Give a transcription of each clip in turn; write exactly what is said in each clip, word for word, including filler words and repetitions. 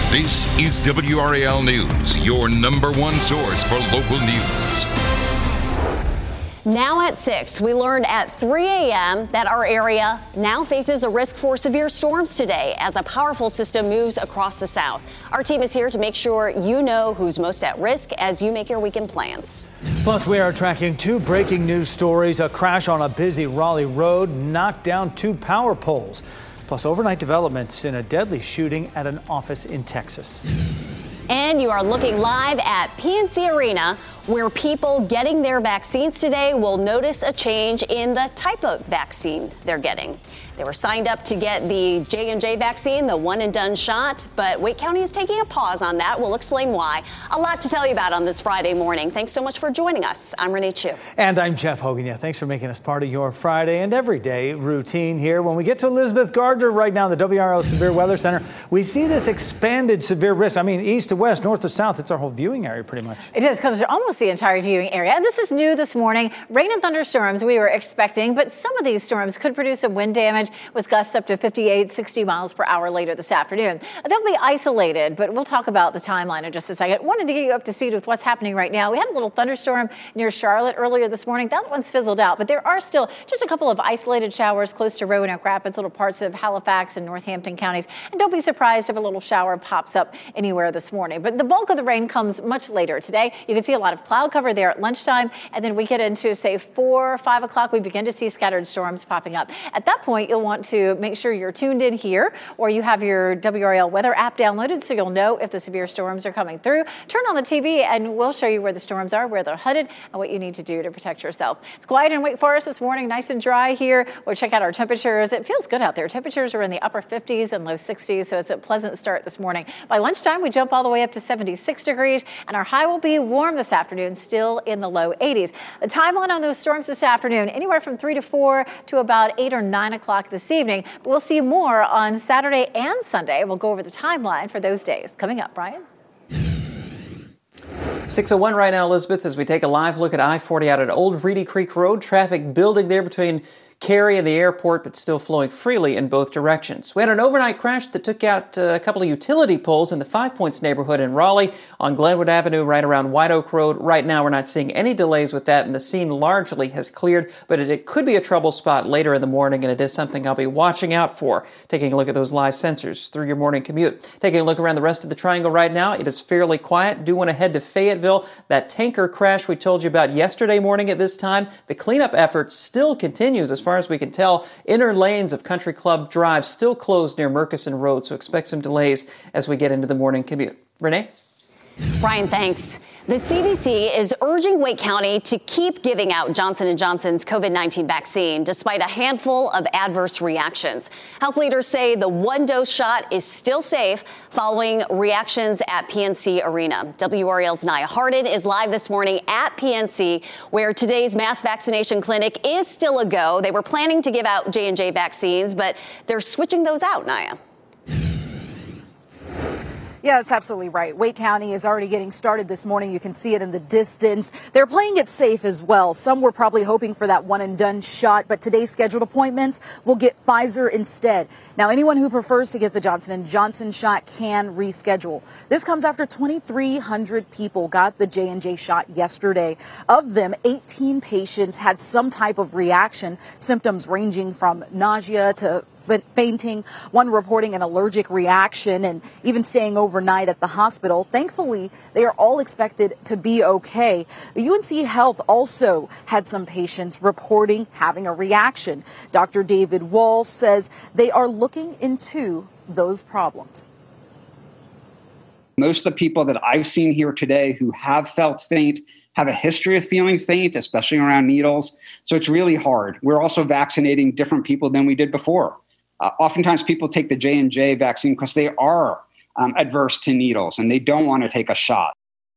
This is W R A L News, your number one source for local news. Now at six, we learned at three a.m. that our area now faces a risk for severe storms today as a powerful system moves across the south. Our team is here to make sure you know who's most at risk as you make your weekend plans. Plus, we are tracking two breaking news stories. A crash on a busy Raleigh road knocked down two power poles. Plus, overnight developments in a deadly shooting at an office in Texas. And you are looking live at P N C Arena, where people getting their vaccines today will notice a change in the type of vaccine they're getting. They were signed up to get the J and J vaccine, the one and done shot, but Wake County is taking a pause on that. We'll explain why. A lot to tell you about on this Friday morning. Thanks so much for joining us. I'm Renee Chu. And I'm Jeff Hogan. Yeah, thanks for making us part of your Friday and everyday routine here. When we get to Elizabeth Gardner right now, the W R L Severe Weather Center, we see this expanded severe risk. I mean, east to west, north to south, it's our whole viewing area pretty much. It is, covers almost the entire viewing area. And this is new this morning. Rain and thunderstorms we were expecting, but some of these storms could produce some wind damage with gusts up to fifty-eight, sixty miles per hour later this afternoon. They'll be isolated, but we'll talk about the timeline in just a second. Wanted to get you up to speed with what's happening right now. We had a little thunderstorm near Charlotte earlier this morning. That one's fizzled out, but there are still just a couple of isolated showers close to Roanoke Rapids, little parts of Halifax and Northampton counties. And don't be surprised if a little shower pops up anywhere this morning. But the bulk of the rain comes much later today. You can see a lot of cloud cover there at lunchtime, and then we get into, say, four or five o'clock, we begin to see scattered storms popping up. At that point, you'll want to make sure you're tuned in here, or you have your W R L weather app downloaded so you'll know if the severe storms are coming through. Turn on the T V and we'll show you where the storms are, where they're headed, and what you need to do to protect yourself. It's quiet in Wake Forest this morning, nice and dry here. We'll check out our temperatures. It feels good out there. Temperatures are in the upper fifties and low sixties, so it's a pleasant start this morning. By lunchtime, we jump all the way up to seventy-six degrees, and our high will be warm this afternoon, still in the low eighties. The timeline on those storms this afternoon, anywhere from three to four to about eight or nine o'clock this evening. But we'll see more on Saturday and Sunday. We'll go over the timeline for those days. Coming up, Brian. six oh one right now, Elizabeth, as we take a live look at I forty out at Old Reedy Creek Road. Traffic building there between Cary and the airport, but still flowing freely in both directions. We had an overnight crash that took out uh, a couple of utility poles in the Five Points neighborhood in Raleigh on Glenwood Avenue, right around White Oak Road. Right now, we're not seeing any delays with that, and the scene largely has cleared, but it, it could be a trouble spot later in the morning, and it is something I'll be watching out for. Taking a look at those live sensors through your morning commute. Taking a look around the rest of the triangle right now, it is fairly quiet. Do want to head to Fayetteville. That tanker crash we told you about yesterday morning at this time, the cleanup effort still continues as far as we can tell. Inner lanes of Country Club Drive still closed near Murkison Road, so expect some delays as we get into the morning commute. Renee? Brian, thanks. The C D C is urging Wake County to keep giving out Johnson and Johnson's COVID nineteen vaccine, despite a handful of adverse reactions. Health leaders say the one-dose shot is still safe following reactions at P N C Arena. W R L's Naya Hardin is live this morning at P N C, where today's mass vaccination clinic is still a go. They were planning to give out J and J vaccines, but they're switching those out, Naya. Yeah, that's absolutely right. Wake County is already getting started this morning. You can see it in the distance. They're playing it safe as well. Some were probably hoping for that one and done shot, but today's scheduled appointments will get Pfizer instead. Now, anyone who prefers to get the Johnson and Johnson shot can reschedule. This comes after twenty-three hundred people got the J and J shot yesterday. Of them, eighteen patients had some type of reaction, symptoms ranging from nausea to fainting, one reporting an allergic reaction, and even staying overnight at the hospital. Thankfully, they are all expected to be okay. The U N C Health also had some patients reporting having a reaction. Doctor David Wall says they are looking into those problems. Most of the people that I've seen here today who have felt faint have a history of feeling faint, especially around needles. So it's really hard. We're also vaccinating different people than we did before. Uh, oftentimes people take the J and J vaccine because they are um, adverse to needles and they don't want to take a shot.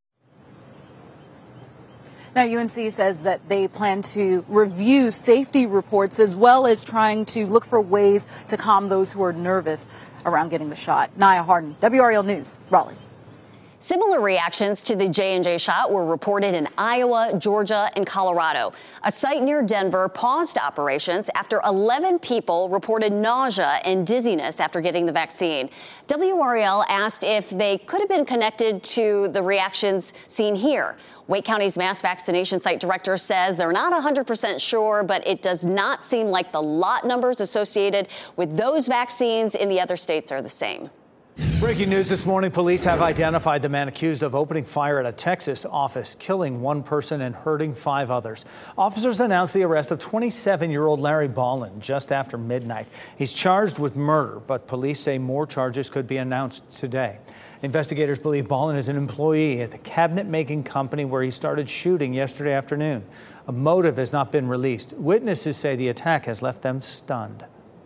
Now, U N C says that they plan to review safety reports as well as trying to look for ways to calm those who are nervous around getting the shot. Naya Hardin, W R L News, Raleigh. Similar reactions to the J and J shot were reported in Iowa, Georgia, and Colorado. A site near Denver paused operations after eleven people reported nausea and dizziness after getting the vaccine. W R A L asked if they could have been connected to the reactions seen here. Wake County's mass vaccination site director says they're not one hundred percent sure, but it does not seem like the lot numbers associated with those vaccines in the other states are the same. Breaking news this morning, police have identified the man accused of opening fire at a Texas office, killing one person and hurting five others. Officers announced the arrest of twenty-seven-year-old Larry Ballin just after midnight. He's charged with murder, but police say more charges could be announced today. Investigators believe Ballin is an employee at the cabinet-making company where he started shooting yesterday afternoon. A motive has not been released. Witnesses say the attack has left them stunned.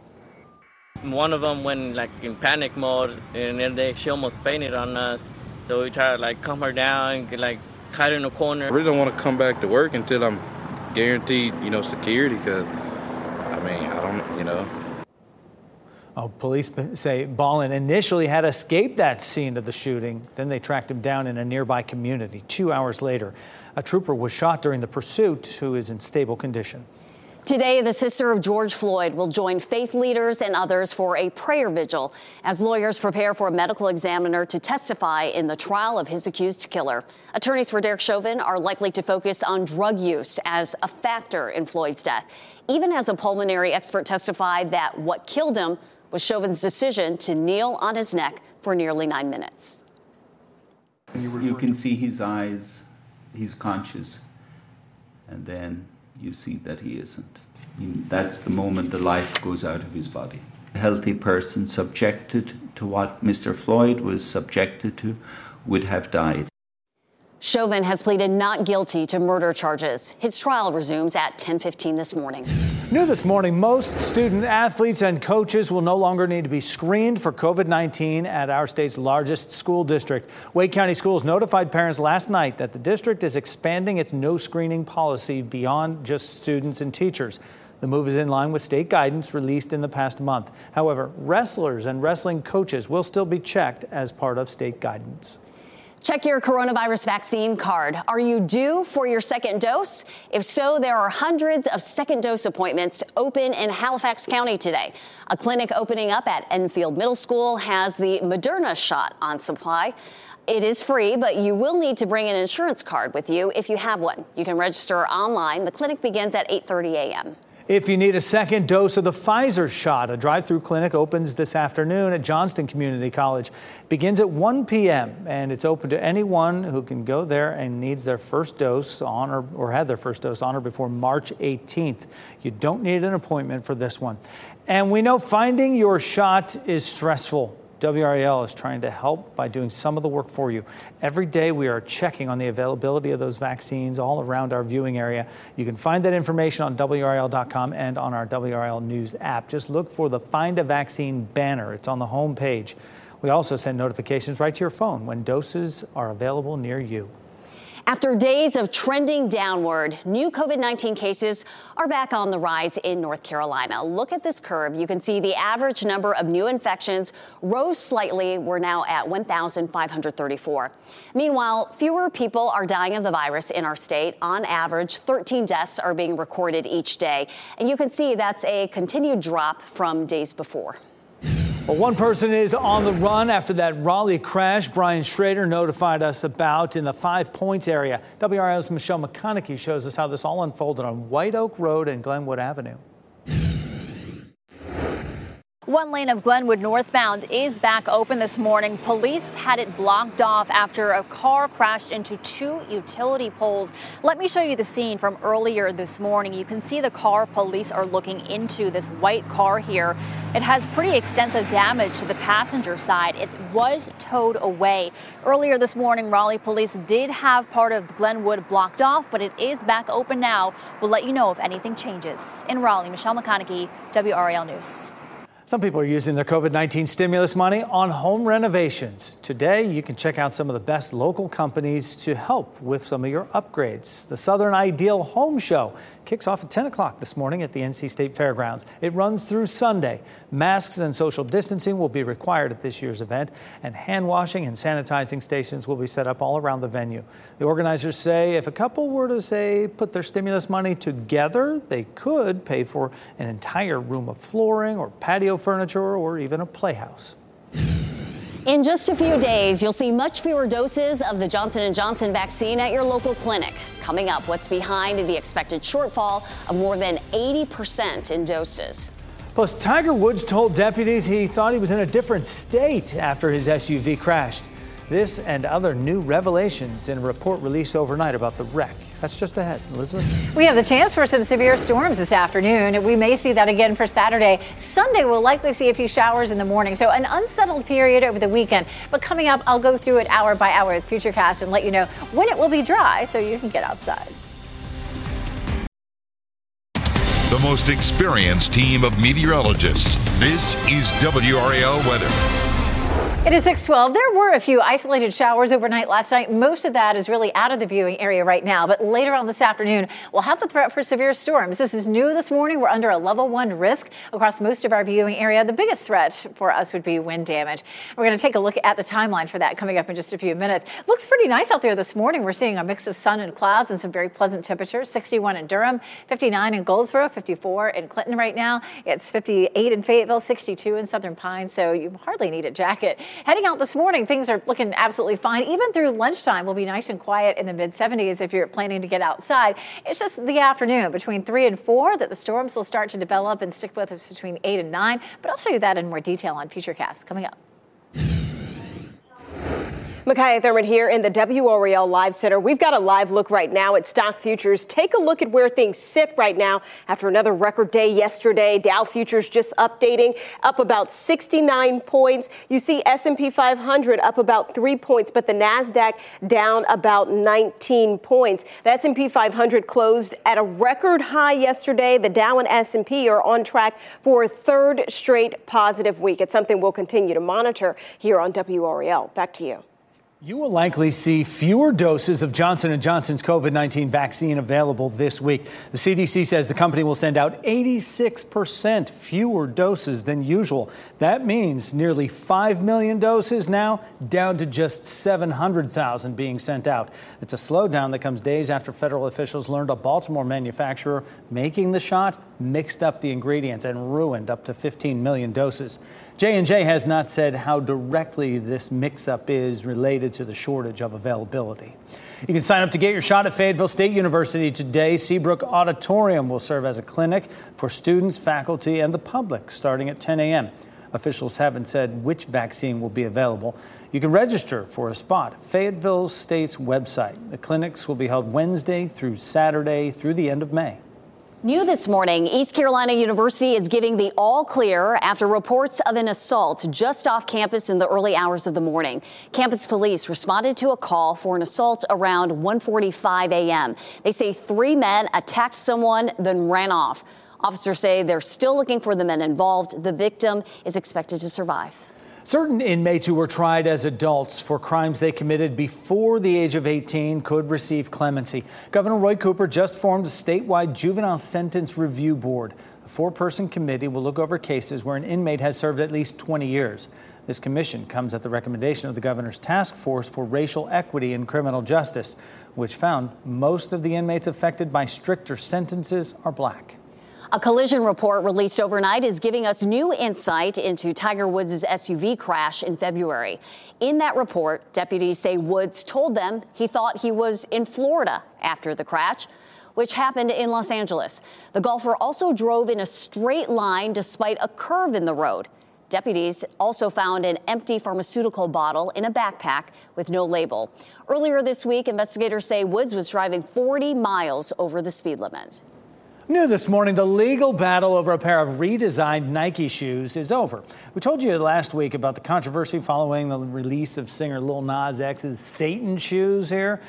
One of them went like in panic mode, and then they she almost fainted on us. So we tried to like calm her down and like hide her in a corner. I really don't want to come back to work until I'm guaranteed, you know, security. Because I mean, I don't, you know. Oh, police say Ballin initially had escaped that scene of the shooting. Then they tracked him down in a nearby community. Two hours later, a trooper was shot during the pursuit, who is in stable condition. Today, the sister of George Floyd will join faith leaders and others for a prayer vigil as lawyers prepare for a medical examiner to testify in the trial of his accused killer. Attorneys for Derek Chauvin are likely to focus on drug use as a factor in Floyd's death, even as a pulmonary expert testified that what killed him was Chauvin's decision to kneel on his neck for nearly nine minutes. You can see his eyes, he's conscious, and then you see that he isn't. That's the moment the life goes out of his body. A healthy person subjected to what Mister Floyd was subjected to would have died. Chauvin has pleaded not guilty to murder charges. His trial resumes at ten fifteen this morning. New this morning, most student athletes and coaches will no longer need to be screened for COVID nineteen at our state's largest school district. Wake County Schools notified parents last night that the district is expanding its no screening policy beyond just students and teachers. The move is in line with state guidance released in the past month. However, wrestlers and wrestling coaches will still be checked as part of state guidance. Check your coronavirus vaccine card. Are you due for your second dose? If so, there are hundreds of second dose appointments open in Halifax County today. A clinic opening up at Enfield Middle School has the Moderna shot on supply. It is free, but you will need to bring an insurance card with you if you have one. You can register online. The clinic begins at eight thirty a.m. If you need a second dose of the Pfizer shot, a drive-through clinic opens this afternoon at Johnston Community College. It begins at one p.m. and it's open to anyone who can go there and needs their first dose on or, or had their first dose on or before March eighteenth. You don't need an appointment for this one. And we know finding your shot is stressful. W R A L is trying to help by doing some of the work for you. Every day we are checking on the availability of those vaccines all around our viewing area. You can find that information on W R A L dot com and on our W R L News app. Just look for the Find a Vaccine banner. It's on the home page. We also send notifications right to your phone when doses are available near you. After days of trending downward, new COVID nineteen cases are back on the rise in North Carolina. Look at this curve. You can see the average number of new infections rose slightly. We're now at one thousand five hundred thirty-four. Meanwhile, fewer people are dying of the virus in our state. On average, thirteen deaths are being recorded each day. And you can see that's a continued drop from days before. Well, one person is on the run after that Raleigh crash Brian Schrader notified us about in the Five Points area. W R L's Michelle McConaughey shows us how this all unfolded on White Oak Road and Glenwood Avenue. One lane of Glenwood northbound is back open this morning. Police had it blocked off after a car crashed into two utility poles. Let me show you the scene from earlier this morning. You can see the car police are looking into, this white car here. It has pretty extensive damage to the passenger side. It was towed away. Earlier this morning, Raleigh police did have part of Glenwood blocked off, but it is back open now. We'll let you know if anything changes. In Raleigh, Michelle McConaughey, W R A L News. Some people are using their COVID nineteen stimulus money on home renovations. Today, you can check out some of the best local companies to help with some of your upgrades. The Southern Ideal Home Show kicks off at ten o'clock this morning at the N C State Fairgrounds. It runs through Sunday. Masks and social distancing will be required at this year's event, and hand washing and sanitizing stations will be set up all around the venue. The organizers say if a couple were to, say, put their stimulus money together, they could pay for an entire room of flooring or patio furniture or even a playhouse. In just a few days, you'll see much fewer doses of the Johnson and Johnson vaccine at your local clinic. Coming up, what's behind the expected shortfall of more than eighty percent in doses. Plus, Tiger Woods told deputies he thought he was in a different state after his S U V crashed. This and other new revelations in a report released overnight about the wreck. That's just ahead. Elizabeth? We have the chance for some severe storms this afternoon. We may see that again for Saturday. Sunday, we'll likely see a few showers in the morning. So an unsettled period over the weekend. But coming up, I'll go through it hour by hour with Futurecast and let you know when it will be dry so you can get outside. The most experienced team of meteorologists. This is W R A L weather. It is six twelve. There were a few isolated showers overnight last night. Most of that is really out of the viewing area right now. But later on this afternoon, we'll have the threat for severe storms. This is new this morning. We're under a level one risk across most of our viewing area. The biggest threat for us would be wind damage. We're going to take a look at the timeline for that coming up in just a few minutes. Looks pretty nice out there this morning. We're seeing a mix of sun and clouds and some very pleasant temperatures. sixty-one in Durham, fifty-nine in Goldsboro, fifty-four in Clinton right now. It's fifty-eight in Fayetteville, sixty-two in Southern Pines. So you hardly need a jacket. Heading out this morning, things are looking absolutely fine. Even through lunchtime, will be nice and quiet in the mid seventies if you're planning to get outside. It's just the afternoon between three and four that the storms will start to develop and stick with us between eight and nine. But I'll show you that in more detail on Futurecast coming up. Micaiah Thurman here in the W R A L Live Center. We've got a live look right now at stock futures. Take a look at where things sit right now after another record day yesterday. Dow futures just updating, up about sixty-nine points. You see S and P five hundred up about three points, but the NASDAQ down about nineteen points. The S and P five hundred closed at a record high yesterday. The Dow and S and P are on track for a third straight positive week. It's something we'll continue to monitor here on W R A L. Back to you. You will likely see fewer doses of Johnson and Johnson's COVID nineteen vaccine available this week. The C D C says the company will send out eighty-six percent fewer doses than usual. That means nearly five million doses now, down to just seven hundred thousand being sent out. It's a slowdown that comes days after federal officials learned a Baltimore manufacturer making the shot mixed up the ingredients and ruined up to fifteen million doses. J and J has not said how directly this mix-up is related to the shortage of availability. You can sign up to get your shot at Fayetteville State University today. Seabrook Auditorium will serve as a clinic for students, faculty, and the public starting at ten a.m. Officials haven't said which vaccine will be available. You can register for a spot at Fayetteville State's website. The clinics will be held Wednesday through Saturday through the end of May. New this morning, East Carolina University is giving the all clear after reports of an assault just off campus in the early hours of the morning. Campus police responded to a call for an assault around one forty-five a.m. They say three men attacked someone, then ran off. Officers say they're still looking for the men involved. The victim is expected to survive. Certain inmates who were tried as adults for crimes they committed before the age of eighteen could receive clemency. Governor Roy Cooper just formed a statewide juvenile sentence review board. A four-person committee will look over cases where an inmate has served at least twenty years. This commission comes at the recommendation of the governor's task force for racial equity in criminal justice, which found most of the inmates affected by stricter sentences are black. A collision report released overnight is giving us new insight into Tiger Woods' S U V crash in February. In that report, deputies say Woods told them he thought he was in Florida after the crash, which happened in Los Angeles. The golfer also drove in a straight line despite a curve in the road. Deputies also found an empty pharmaceutical bottle in a backpack with no label. Earlier this week, investigators say Woods was driving forty miles over the speed limit. New this morning, the legal battle over a pair of redesigned Nike shoes is over. We told you last week about the controversy following the release of singer Lil Nas X's Satan shoes here.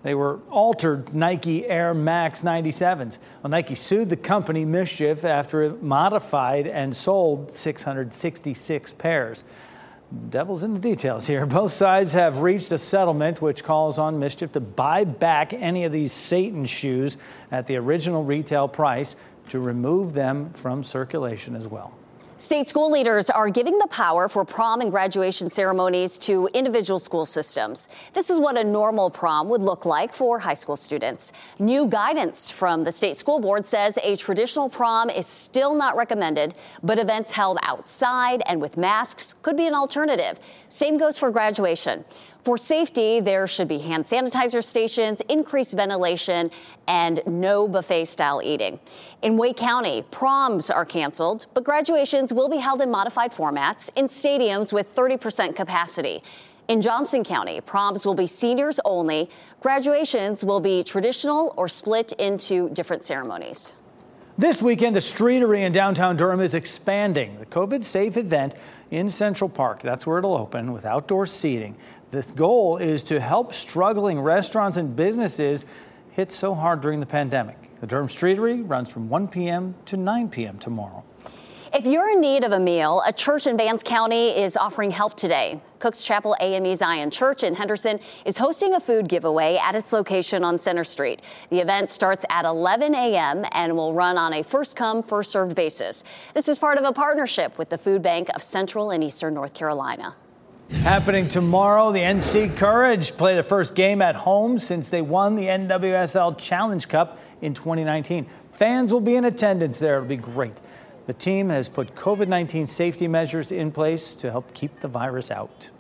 They were altered Nike Air Max ninety-sevens. Well, Nike sued the company Mischief after it modified and sold six hundred sixty-six pairs. Devil's in the details here. Both sides have reached a settlement which calls on Mischief to buy back any of these Satan shoes at the original retail price, to remove them from circulation as well. State school leaders are giving the power for prom and graduation ceremonies to individual school systems. This is what a normal prom would look like for high school students. New guidance from the state school board says a traditional prom is still not recommended, but events held outside and with masks could be an alternative. Same goes for graduation. For safety, there should be hand sanitizer stations, increased ventilation, and no buffet-style eating. In Wake County, proms are canceled, but graduations will be held in modified formats in stadiums with thirty percent capacity. In Johnson County, proms will be seniors only. Graduations will be traditional or split into different ceremonies. This weekend, the Streetery in downtown Durham is expanding the COVID-safe event in Central Park. That's where it'll open with outdoor seating. The goal is to help struggling restaurants and businesses hit so hard during the pandemic. The Durham Streetery runs from one p.m. to nine p.m. tomorrow. If you're in need of a meal, a church in Vance County is offering help today. Cook's Chapel A M E Zion Church in Henderson is hosting a food giveaway at its location on Center Street. The event starts at eleven a.m. and will run on a first-come, first-served basis. This is part of a partnership with the Food Bank of Central and Eastern North Carolina. Happening tomorrow, the N C Courage play the first game at home since they won the N W S L Challenge Cup in twenty nineteen. Fans will be in attendance there. It'll be great. The team has put COVID nineteen safety measures in place to help keep the virus out.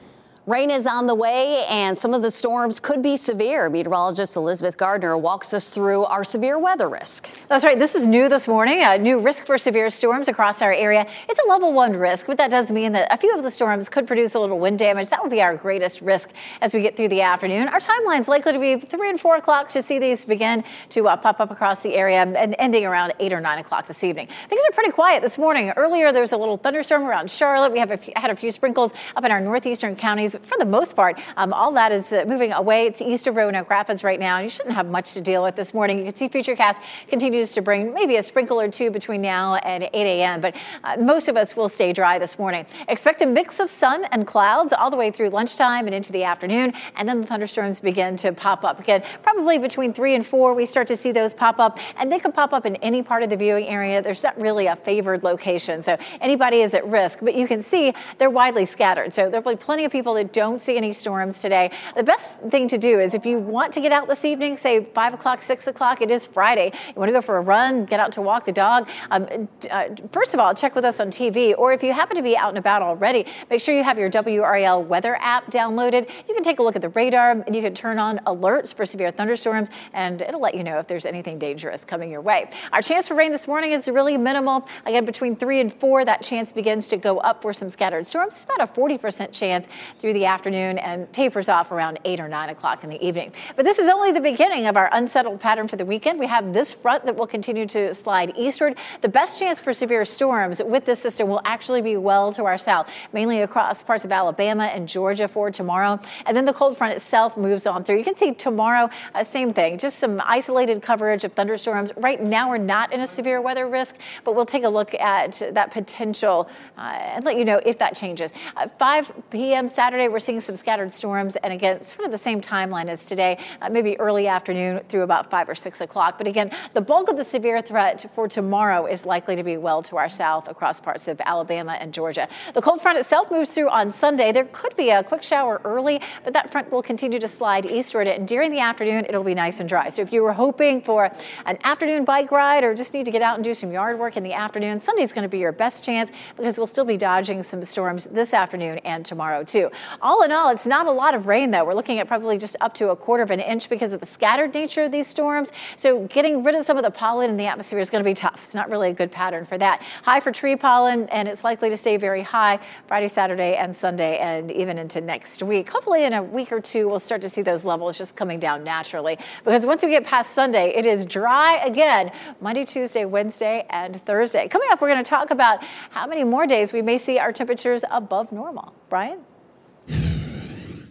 Rain is on the way, and some of the storms could be severe. Meteorologist Elizabeth Gardner walks us through our severe weather risk. That's right. This is new this morning. A new risk for severe storms across our area. It's a level one risk, but that does mean that a few of the storms could produce a little wind damage. That would be our greatest risk as we get through the afternoon. Our timeline's likely to be three and four o'clock to see these begin to uh, pop up across the area, and ending around eight or nine o'clock this evening. Things are pretty quiet this morning. Earlier, there was a little thunderstorm around Charlotte. We have a few, had a few sprinkles up in our northeastern counties. For the most part, um, all that is uh, moving away to east of Roanoke Rapids right now. And you shouldn't have much to deal with this morning. You can see Futurecast continues to bring maybe a sprinkle or two between now and eight a.m. But uh, most of us will stay dry this morning. Expect a mix of sun and clouds all the way through lunchtime and into the afternoon. And then the thunderstorms begin to pop up again. Probably between three and four, we start to see those pop up. And they can pop up in any part of the viewing area. There's not really a favored location. So anybody is at risk. But you can see they're widely scattered. So there'll be plenty of people that don't see any storms today. The best thing to do is if you want to get out this evening, say five o'clock, six o'clock, it is Friday. You want to go for a run, get out to walk the dog. Um, uh, first of all, check with us on T V, or if you happen to be out and about already, make sure you have your W R A L weather app downloaded. You can take a look at the radar and you can turn on alerts for severe thunderstorms, and it'll let you know if there's anything dangerous coming your way. Our chance for rain this morning is really minimal. Again, between three and four, that chance begins to go up for some scattered storms. It's about a forty percent chance through the afternoon, and tapers off around eight or nine o'clock in the evening. But this is only the beginning of our unsettled pattern for the weekend. We have this front that will continue to slide eastward. The best chance for severe storms with this system will actually be well to our south, mainly across parts of Alabama and Georgia for tomorrow. And then the cold front itself moves on through. You can see tomorrow, uh, same thing, just some isolated coverage of thunderstorms. Right now, we're not in a severe weather risk, but we'll take a look at that potential uh, and let you know if that changes. At five p.m. Saturday, we're seeing some scattered storms, and again, sort of the same timeline as today, uh, maybe early afternoon through about five or six o'clock. But again, the bulk of the severe threat for tomorrow is likely to be well to our south across parts of Alabama and Georgia. The cold front itself moves through on Sunday. There could be a quick shower early, but that front will continue to slide eastward, and during the afternoon, it'll be nice and dry. So if you were hoping for an afternoon bike ride or just need to get out and do some yard work in the afternoon, Sunday's going to be your best chance because we'll still be dodging some storms this afternoon and tomorrow too. All in all, it's not a lot of rain, though. We're looking at probably just up to a quarter of an inch because of the scattered nature of these storms. So getting rid of some of the pollen in the atmosphere is going to be tough. It's not really a good pattern for that. High for tree pollen, and it's likely to stay very high Friday, Saturday, and Sunday, and even into next week. Hopefully in a week or two, we'll start to see those levels just coming down naturally, because once we get past Sunday, it is dry again Monday, Tuesday, Wednesday, and Thursday. Coming up, we're going to talk about how many more days we may see our temperatures above normal. Brian?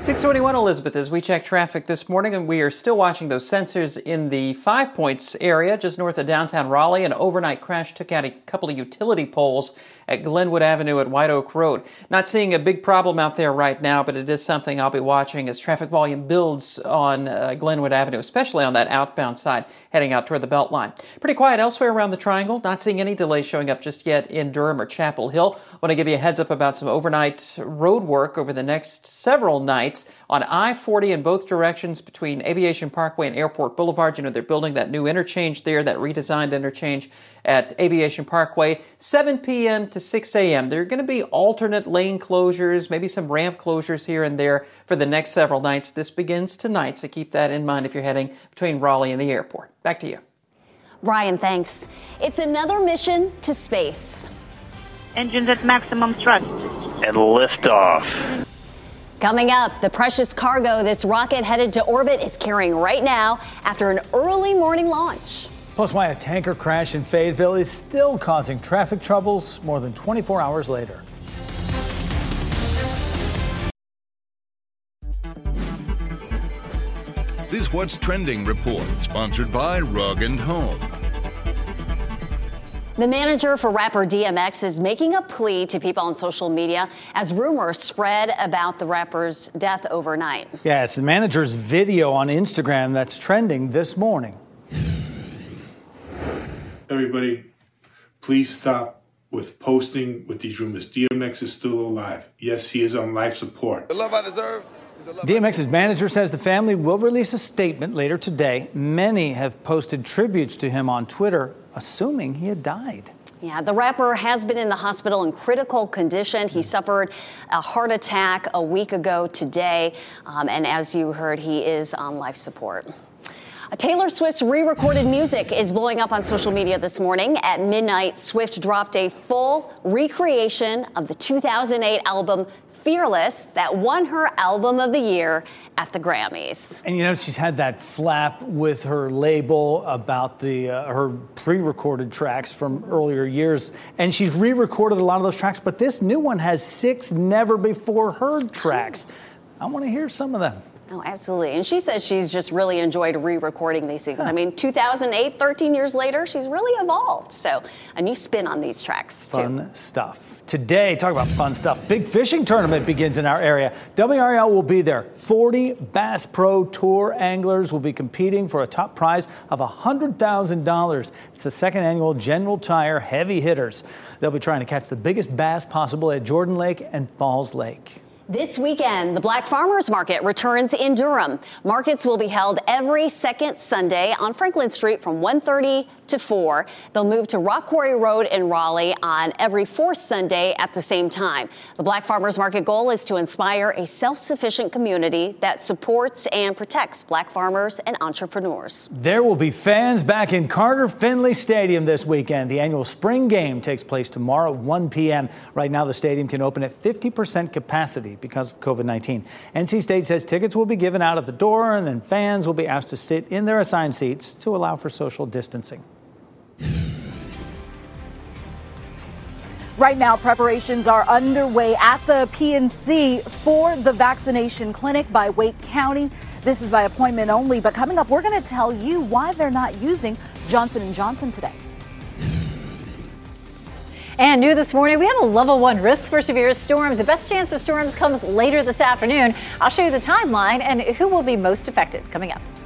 six twenty-one, Elizabeth, as we check traffic this morning, and we are still watching those sensors in the Five Points area, just north of downtown Raleigh. An overnight crash took out a couple of utility poles at Glenwood Avenue at White Oak Road. Not seeing a big problem out there right now, but it is something I'll be watching as traffic volume builds on uh, Glenwood Avenue, especially on that outbound side, heading out toward the Beltline. Pretty quiet elsewhere around the Triangle. Not seeing any delays showing up just yet in Durham or Chapel Hill. Want to give you a heads up about some overnight road work over the next several nights on I forty in both directions between Aviation Parkway and Airport Boulevard. You know, they're building that new interchange there, that redesigned interchange at Aviation Parkway, seven p.m. to six a.m. There are going to be alternate lane closures, maybe some ramp closures here and there for the next several nights. This begins tonight, so keep that in mind if you're heading between Raleigh and the airport. Back to you. Brian, thanks. It's another mission to space. Engines at maximum thrust. And liftoff. Coming up, the precious cargo this rocket headed to orbit is carrying right now after an early morning launch. Plus, why a tanker crash in Fayetteville is still causing traffic troubles more than twenty-four hours later. This What's Trending report, sponsored by Rug and Home. The manager for rapper D M X is making a plea to people on social media as rumors spread about the rapper's death overnight. Yeah, it's the manager's video on Instagram that's trending this morning. Everybody, please stop with posting with these rumors. D M X is still alive. Yes, he is on life support. The love I deserve. D M X's manager says the family will release a statement later today. Many have posted tributes to him on Twitter, assuming he had died. Yeah, the rapper has been in the hospital in critical condition. He suffered a heart attack a week ago today, um, and as you heard, he is on life support. Taylor Swift's re-recorded music is blowing up on social media this morning. At midnight, Swift dropped a full recreation of the two thousand eight album Fearless that won her Album of the Year at the Grammys. And you know, she's had that flap with her label about the uh, her pre-recorded tracks from earlier years, and she's re-recorded a lot of those tracks, but this new one has six never-before-heard tracks. I want to hear some of them. Oh, absolutely. And she says she's just really enjoyed re-recording these things. I mean, two thousand eight, thirteen years later, she's really evolved. So a new spin on these tracks, too. Fun stuff. Today, talk about fun stuff. Big fishing tournament begins in our area. W R A L will be there. forty Bass Pro Tour anglers will be competing for a top prize of one hundred thousand dollars. It's the second annual General Tire Heavy Hitters. They'll be trying to catch the biggest bass possible at Jordan Lake and Falls Lake. This weekend, the Black Farmers Market returns in Durham. Markets will be held every second Sunday on Franklin Street from one thirty to four. They'll move to Rock Quarry Road in Raleigh on every fourth Sunday at the same time. The Black Farmers Market goal is to inspire a self-sufficient community that supports and protects Black farmers and entrepreneurs. There will be fans back in Carter Finley Stadium this weekend. The annual spring game takes place tomorrow at one p.m. Right now, the stadium can open at fifty percent capacity because of COVID nineteen. N C State says tickets will be given out at the door, and then fans will be asked to sit in their assigned seats to allow for social distancing. Right now, preparations are underway at the P N C for the vaccination clinic by Wake County. This is by appointment only, but coming up, we're going to tell you why they're not using Johnson and Johnson today. And new this morning, we have a level one risk for severe storms. The best chance of storms comes later this afternoon. I'll show you the timeline and who will be most affected coming up.